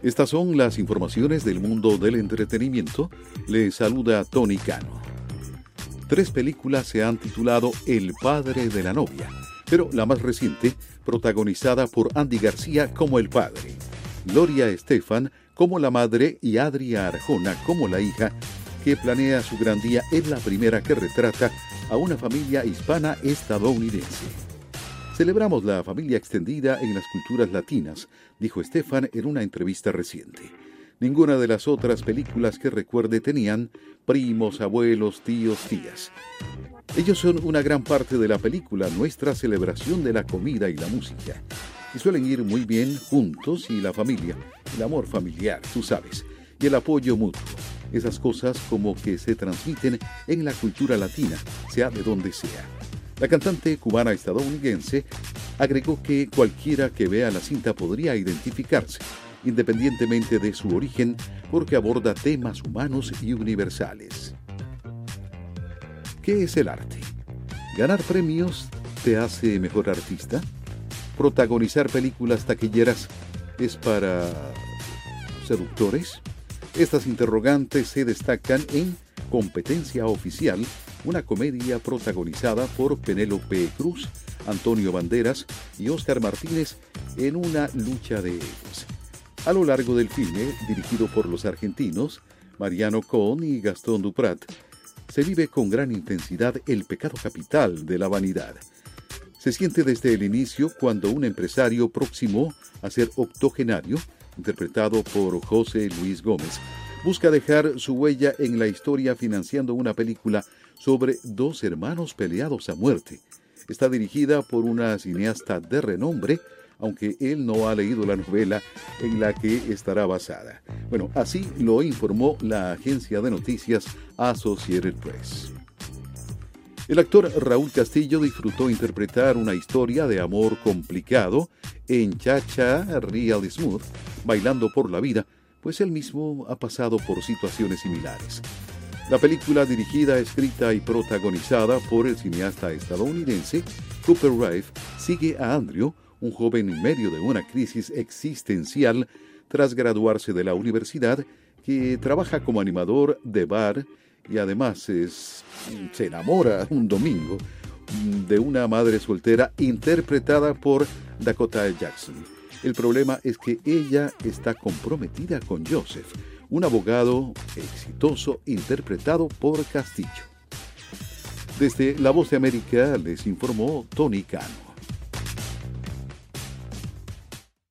Estas son las informaciones del mundo del entretenimiento. Les saluda Tony Cano. 3 películas se han titulado El padre de la novia, pero la más reciente, protagonizada por Andy García como el padre, Gloria Estefan como la madre y Adria Arjona como la hija, que planea su gran día, es la primera que retrata a una familia hispana estadounidense. Celebramos la familia extendida en las culturas latinas, dijo Estefan en una entrevista reciente. Ninguna de las otras películas que recuerde tenían primos, abuelos, tíos, tías. Ellos son una gran parte de la película, nuestra celebración de la comida y la música. Y suelen ir muy bien juntos, y la familia, el amor familiar, tú sabes, y el apoyo mutuo. Esas cosas como que se transmiten en la cultura latina, sea de donde sea. La cantante cubana estadounidense agregó que cualquiera que vea la cinta podría identificarse, independientemente de su origen, porque aborda temas humanos y universales. ¿Qué es el arte? ¿Ganar premios te hace mejor artista? ¿Protagonizar películas taquilleras es para seductores? Estas interrogantes se destacan en Competencia Oficial, una comedia protagonizada por Penélope Cruz, Antonio Banderas y Óscar Martínez en una lucha de egos. A lo largo del filme, dirigido por los argentinos Mariano Cohn y Gastón Duprat, se vive con gran intensidad el pecado capital de la vanidad. Se siente desde el inicio cuando un empresario próximo a ser octogenario, interpretado por José Luis Gómez, busca dejar su huella en la historia financiando una película sobre 2 hermanos peleados a muerte. Está dirigida por una cineasta de renombre, aunque él no ha leído la novela en la que estará basada. Bueno, así lo informó la agencia de noticias Associated Press. El actor Raúl Castillo disfrutó interpretar una historia de amor complicado en Cha-Cha Real Smooth, Bailando por la Vida, pues él mismo ha pasado por situaciones similares. La película, dirigida, escrita y protagonizada por el cineasta estadounidense Cooper Raiff, sigue a Andrew, un joven en medio de una crisis existencial tras graduarse de la universidad, que trabaja como animador de bar y además se enamora un domingo de una madre soltera interpretada por Dakota Jackson. El problema es que ella está comprometida con Joseph, un abogado exitoso interpretado por Castillo. Desde La Voz de América les informó Tony Cano.